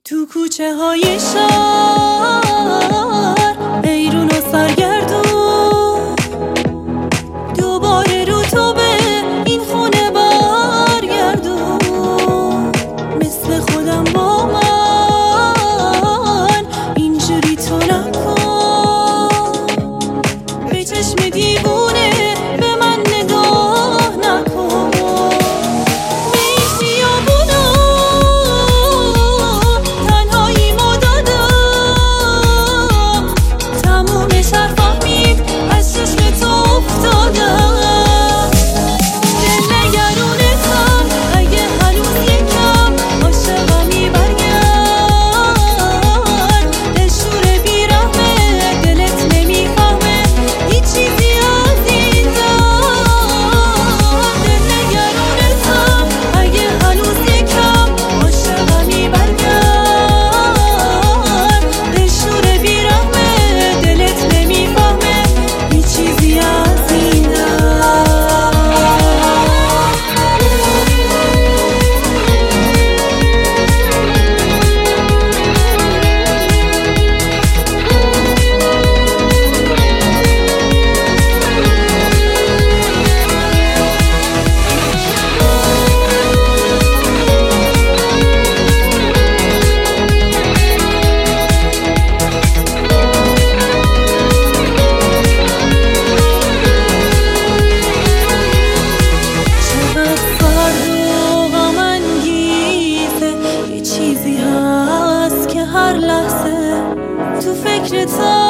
تو کوچه های شهر حیرون و سرگردون، دوباره رو تو به این خونه برگردون. مثل خودم با من اینجوری تو نکن، به چشم دیوونه به من نگاه نکن. چیزی هست که هر لحظه تو فکرت